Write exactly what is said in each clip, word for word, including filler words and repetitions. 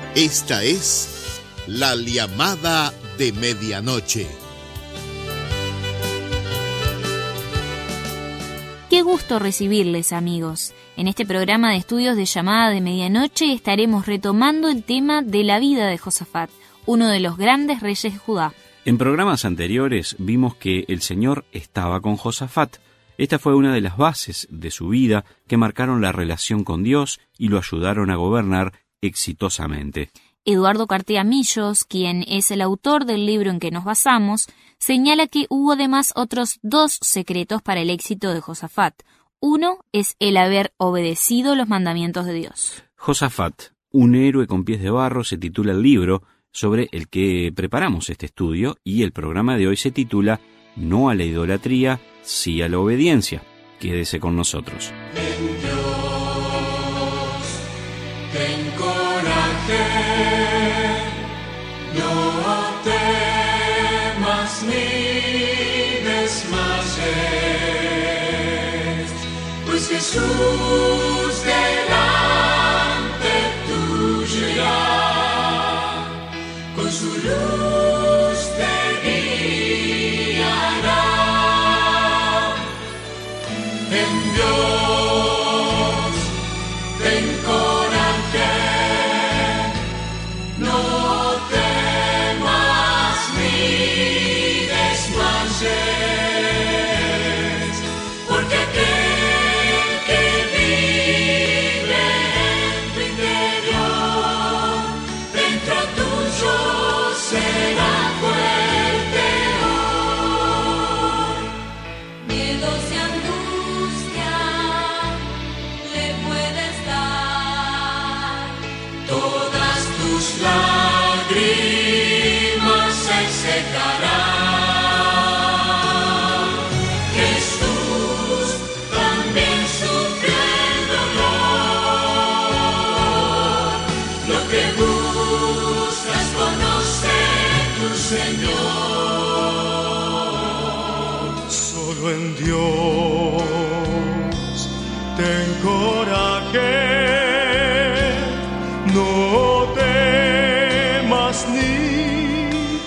Esta es la llamada de medianoche. Qué gusto recibirles, amigos. En este programa de estudios de llamada de medianoche estaremos retomando el tema de la vida de Josafat, uno de los grandes reyes de Judá. En programas anteriores vimos que el Señor estaba con Josafat. Esta fue una de las bases de su vida que marcaron la relación con Dios y lo ayudaron a gobernar exitosamente. Eduardo Cartea Millos, quien es el autor del libro en que nos basamos, señala que hubo además otros dos secretos para el éxito de Josafat. Uno es el haber obedecido los mandamientos de Dios. Josafat, un héroe con pies de barro, se titula el libro sobre el que preparamos este estudio, y el programa de hoy se titula No a la idolatría, sí a la obediencia. Quédese con nosotros. En Dios ten coraje. No temas ni desmayes, pues Jesús delante tuyo irá, con su luz te guiará. En Dios ten coraje. Porque aquel que vive en tu interior, dentro tuyo será fuerte hoy. Miedos y angustia le puedes dar, todas tus lágrimas se secarán. Señor, solo en Dios ten coraje, no temas ni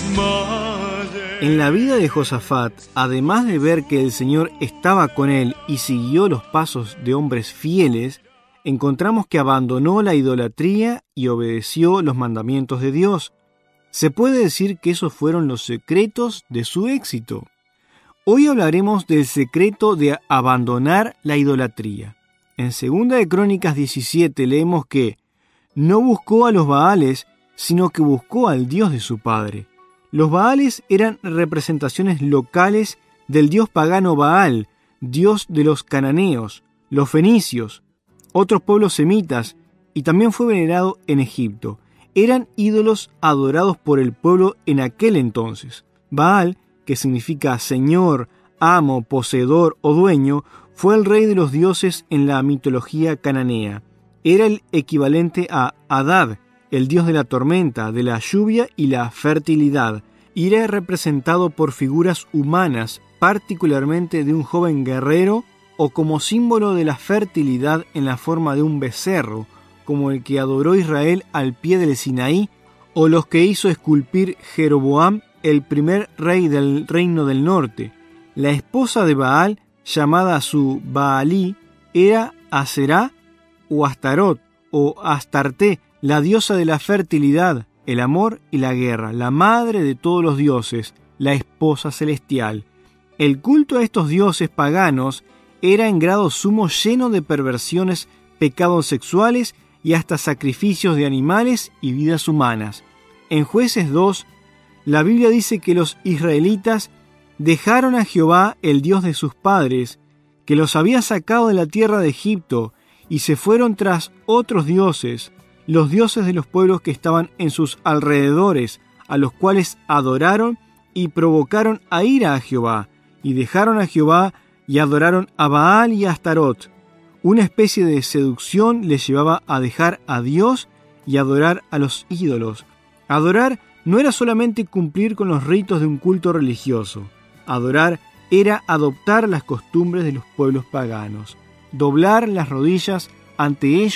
desmayes. En la vida de Josafat, además de ver que el Señor estaba con él y siguió los pasos de hombres fieles, encontramos que abandonó la idolatría y obedeció los mandamientos de Dios. Se puede decir que esos fueron los secretos de su éxito. Hoy hablaremos del secreto de abandonar la idolatría. En segunda de Crónicas diecisiete leemos que no buscó a los Baales, sino que buscó al Dios de su padre. Los Baales eran representaciones locales del dios pagano Baal, dios de los cananeos, los fenicios, otros pueblos semitas, y también fue venerado en Egipto. Eran ídolos adorados por el pueblo en aquel entonces. Baal, que significa señor, amo, poseedor o dueño, fue el rey de los dioses en la mitología cananea. Era el equivalente a Hadad, el dios de la tormenta, de la lluvia y la fertilidad. Y era representado por figuras humanas, particularmente de un joven guerrero, o como símbolo de la fertilidad en la forma de un becerro, como el que adoró Israel al pie del Sinaí, o los que hizo esculpir Jeroboam, el primer rey del reino del norte. La esposa de Baal, llamada su Baalí, era Aserá o Astarot o Astarte, la diosa de la fertilidad, el amor y la guerra, la madre de todos los dioses, la esposa celestial. El culto a estos dioses paganos era en grado sumo lleno de perversiones, pecados sexuales y hasta sacrificios de animales y vidas humanas. En Jueces dos, la Biblia dice que los israelitas dejaron a Jehová, el Dios de sus padres, que los había sacado de la tierra de Egipto, y se fueron tras otros dioses, los dioses de los pueblos que estaban en sus alrededores, a los cuales adoraron y provocaron a ira a Jehová, y dejaron a Jehová y adoraron a Baal y a Astarot. Una especie de seducción les llevaba a dejar a Dios y adorar a los ídolos. Adorar no era solamente cumplir con los ritos de un culto religioso. Adorar era adoptar las costumbres de los pueblos paganos, doblar las rodillas ante ellos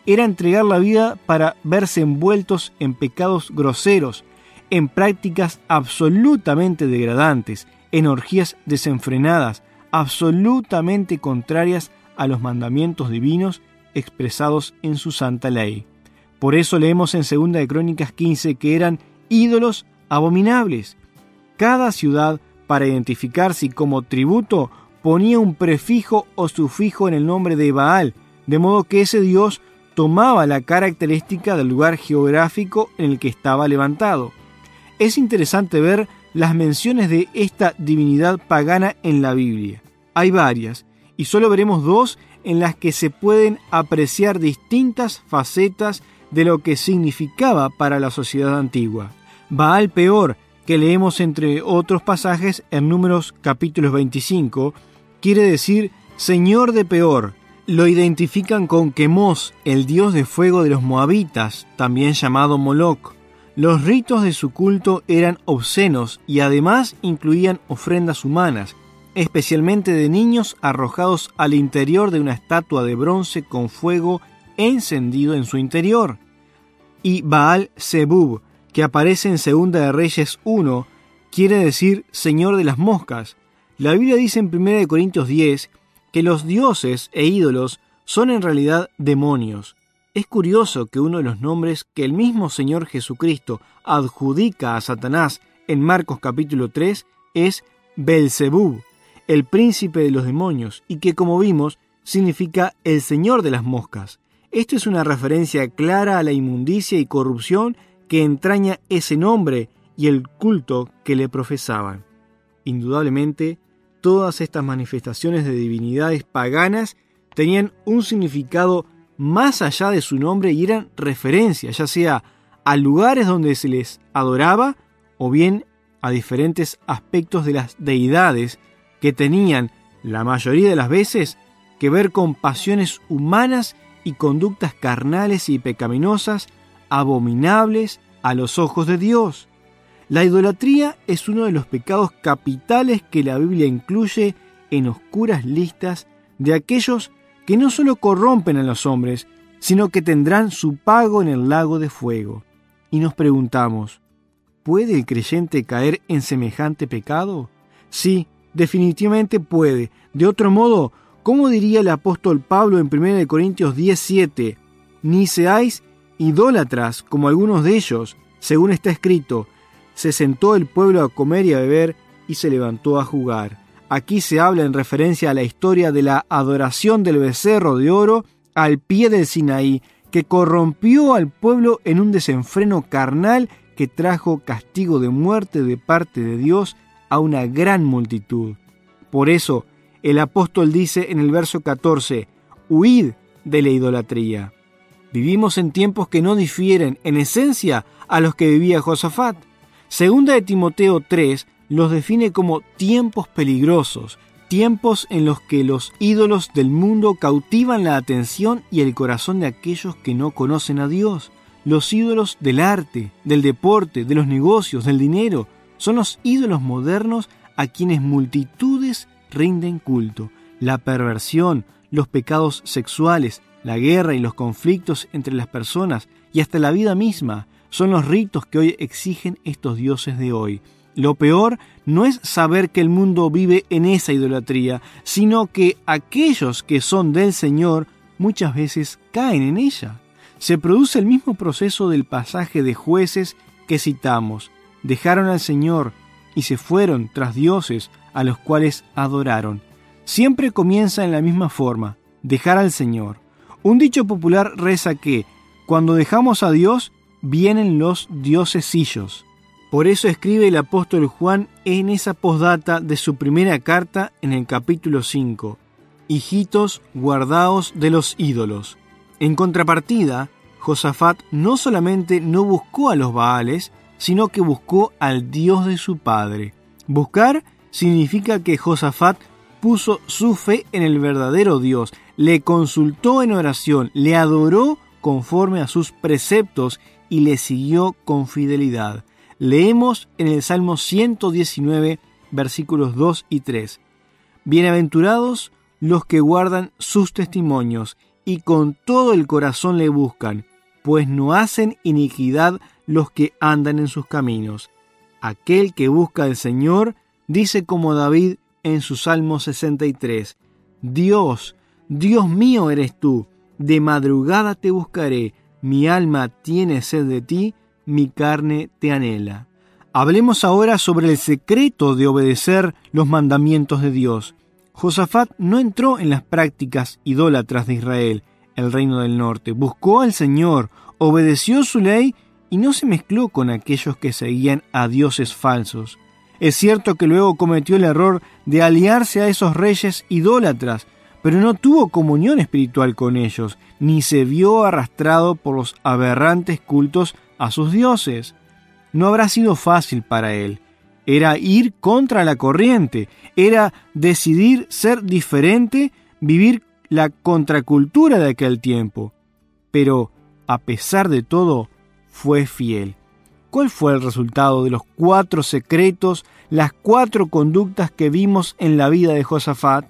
era entregar la vida para verse envueltos en pecados groseros, en prácticas absolutamente degradantes, en orgías desenfrenadas, absolutamente contrarias a los mandamientos divinos expresados en su santa ley. Por eso leemos en segunda de Crónicas quince que eran ídolos abominables. Cada ciudad, para identificarse como tributo, ponía un prefijo o sufijo en el nombre de Baal, de modo que ese dios tomaba la característica del lugar geográfico en el que estaba levantado. Es interesante ver las menciones de esta divinidad pagana en la Biblia. Hay varias, y solo veremos dos en las que se pueden apreciar distintas facetas de lo que significaba para la sociedad antigua. Baal Peor, que leemos entre otros pasajes en Números capítulos veinticinco, quiere decir Señor de Peor. Lo identifican con Quemos, el dios de fuego de los moabitas, también llamado Moloc. Los ritos de su culto eran obscenos y además incluían ofrendas humanas, especialmente de niños arrojados al interior de una estatua de bronce con fuego encendido en su interior. Y Baal Zebub, que aparece en Segunda de Reyes uno, quiere decir Señor de las moscas. La Biblia dice en Primera de Corintios diez que los dioses e ídolos son en realidad demonios. Es curioso que uno de los nombres que el mismo Señor Jesucristo adjudica a Satanás en Marcos capítulo tres es Belzebub, el príncipe de los demonios, y que, como vimos, significa el señor de las moscas. Esto es una referencia clara a la inmundicia y corrupción que entraña ese nombre y el culto que le profesaban. Indudablemente, todas estas manifestaciones de divinidades paganas tenían un significado más allá de su nombre y eran referencias, ya sea a lugares donde se les adoraba o bien a diferentes aspectos de las deidades que tenían, la mayoría de las veces, que ver con pasiones humanas y conductas carnales y pecaminosas, abominables a los ojos de Dios. La idolatría es uno de los pecados capitales que la Biblia incluye en oscuras listas de aquellos que no solo corrompen a los hombres, sino que tendrán su pago en el lago de fuego. Y nos preguntamos, ¿puede el creyente caer en semejante pecado? Sí, definitivamente puede. De otro modo, ¿cómo diría el apóstol Pablo en primera de Corintios diez siete? Ni seáis idólatras como algunos de ellos, según está escrito, se sentó el pueblo a comer y a beber y se levantó a jugar. Aquí se habla en referencia a la historia de la adoración del becerro de oro al pie del Sinaí, que corrompió al pueblo en un desenfreno carnal que trajo castigo de muerte de parte de Dios a una gran multitud. Por eso, el apóstol dice en el verso catorce, «Huid de la idolatría». Vivimos en tiempos que no difieren, en esencia, a los que vivía Josafat. Segunda de Timoteo tres los define como tiempos peligrosos, tiempos en los que los ídolos del mundo cautivan la atención y el corazón de aquellos que no conocen a Dios. Los ídolos del arte, del deporte, de los negocios, del dinero, son los ídolos modernos a quienes multitudes rinden culto. La perversión, los pecados sexuales, la guerra y los conflictos entre las personas y hasta la vida misma son los ritos que hoy exigen estos dioses de hoy. Lo peor no es saber que el mundo vive en esa idolatría, sino que aquellos que son del Señor muchas veces caen en ella. Se produce el mismo proceso del pasaje de Jueces que citamos. Dejaron al Señor y se fueron tras dioses a los cuales adoraron. Siempre comienza en la misma forma, dejar al Señor. Un dicho popular reza que, cuando dejamos a Dios, vienen los diosesillos. Por eso escribe el apóstol Juan en esa postdata de su primera carta en el capítulo cinco, «Hijitos, guardaos de los ídolos». En contrapartida, Josafat no solamente no buscó a los Baales, sino que buscó al Dios de su padre. Buscar significa que Josafat puso su fe en el verdadero Dios, le consultó en oración, le adoró conforme a sus preceptos y le siguió con fidelidad. Leemos en el Salmo ciento diecinueve, versículos dos y tres. Bienaventurados los que guardan sus testimonios y con todo el corazón le buscan, pues no hacen iniquidad los que andan en sus caminos. Aquel que busca al Señor dice como David en su Salmo sesenta y tres, Dios, Dios mío eres tú, de madrugada te buscaré, mi alma tiene sed de ti, mi carne te anhela. Hablemos ahora sobre el secreto de obedecer los mandamientos de Dios. Josafat no entró en las prácticas idólatras de Israel, el reino del norte. Buscó al Señor, obedeció su ley y no se mezcló con aquellos que seguían a dioses falsos. Es cierto que luego cometió el error de aliarse a esos reyes idólatras, pero no tuvo comunión espiritual con ellos, ni se vio arrastrado por los aberrantes cultos a sus dioses. No habrá sido fácil para él. Era ir contra la corriente, era decidir ser diferente, vivir la contracultura de aquel tiempo. Pero, a pesar de todo, fue fiel. ¿Cuál fue el resultado de los cuatro secretos, las cuatro conductas que vimos en la vida de Josafat?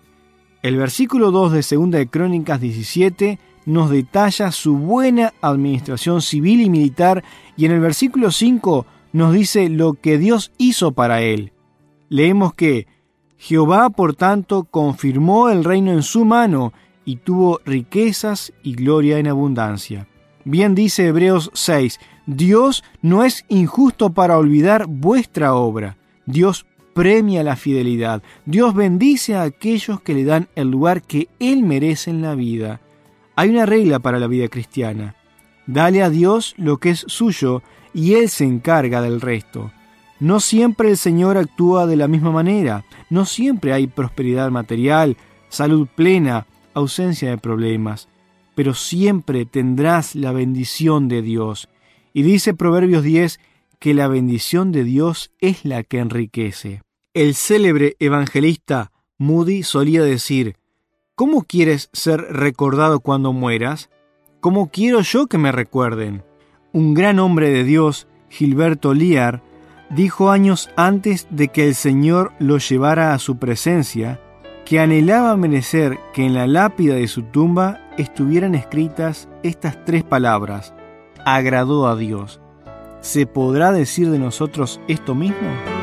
El versículo dos de Segunda de Crónicas diecisiete nos detalla su buena administración civil y militar, y en el versículo cinco nos dice lo que Dios hizo para él. Leemos que Jehová, por tanto, confirmó el reino en su mano y tuvo riquezas y gloria en abundancia. Bien dice Hebreos seis, Dios no es injusto para olvidar vuestra obra. Dios premia la fidelidad. Dios bendice a aquellos que le dan el lugar que Él merece en la vida. Hay una regla para la vida cristiana. Dale a Dios lo que es suyo y Él se encarga del resto. No siempre el Señor actúa de la misma manera. No siempre hay prosperidad material, salud plena, ausencia de problemas. Pero siempre tendrás la bendición de Dios. Y dice Proverbios diez que la bendición de Dios es la que enriquece. El célebre evangelista Moody solía decir, ¿cómo quieres ser recordado cuando mueras? ¿Cómo quiero yo que me recuerden? Un gran hombre de Dios, Gilberto Lear, dijo años antes de que el Señor lo llevara a su presencia, que anhelaba merecer que en la lápida de su tumba estuvieran escritas estas tres palabras: agradó a Dios. ¿Se podrá decir de nosotros esto mismo?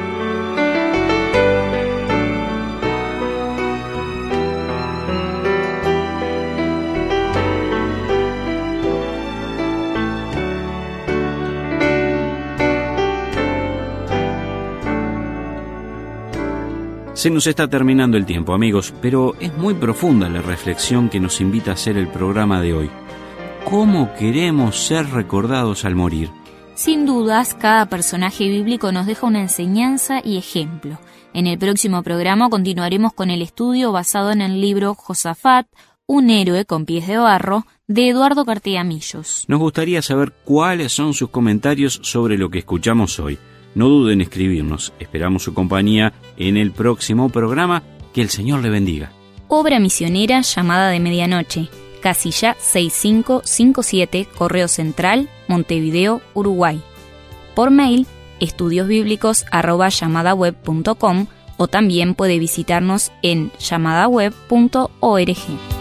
Se nos está terminando el tiempo, amigos, pero es muy profunda la reflexión que nos invita a hacer el programa de hoy. ¿Cómo queremos ser recordados al morir? Sin dudas, cada personaje bíblico nos deja una enseñanza y ejemplo. En el próximo programa continuaremos con el estudio basado en el libro Josafat, un héroe con pies de barro, de Eduardo Carteamillos. Nos gustaría saber cuáles son sus comentarios sobre lo que escuchamos hoy. No duden en escribirnos. Esperamos su compañía en el próximo programa. Que el Señor le bendiga. Obra misionera Llamada de Medianoche. Casilla seis cinco cinco siete, Correo Central, Montevideo, Uruguay. Por mail, estudiosbíblicos arroba llamadaweb punto com, o también puede visitarnos en llamadaweb punto org.